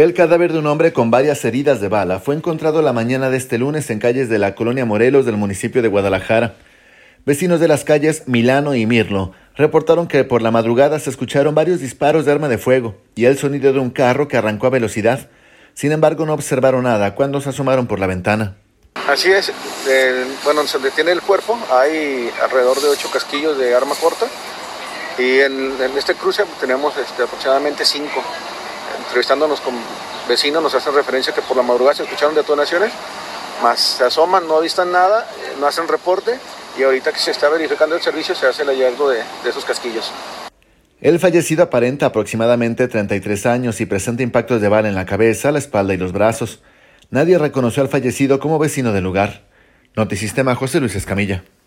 El cadáver de un hombre con varias heridas de bala fue encontrado la mañana de este lunes en calles de la colonia Morelos del municipio de Guadalajara. Vecinos de las calles Milano y Mirlo reportaron que por la madrugada se escucharon varios disparos de arma de fuego y el sonido de un carro que arrancó a velocidad. Sin embargo, no observaron nada cuando se asomaron por la ventana. Así es, se detiene el cuerpo, hay alrededor de 8 casquillos de arma corta y en este cruce tenemos aproximadamente 5. Entrevistándonos con vecinos nos hacen referencia que por la madrugada se escucharon detonaciones, más se asoman, no avistan nada, no hacen reporte y ahorita que se está verificando el servicio se hace el hallazgo de esos casquillos. El fallecido aparenta aproximadamente 33 años y presenta impactos de bala en la cabeza, la espalda y los brazos. Nadie reconoció al fallecido como vecino del lugar. Notisistema, José Luis Escamilla.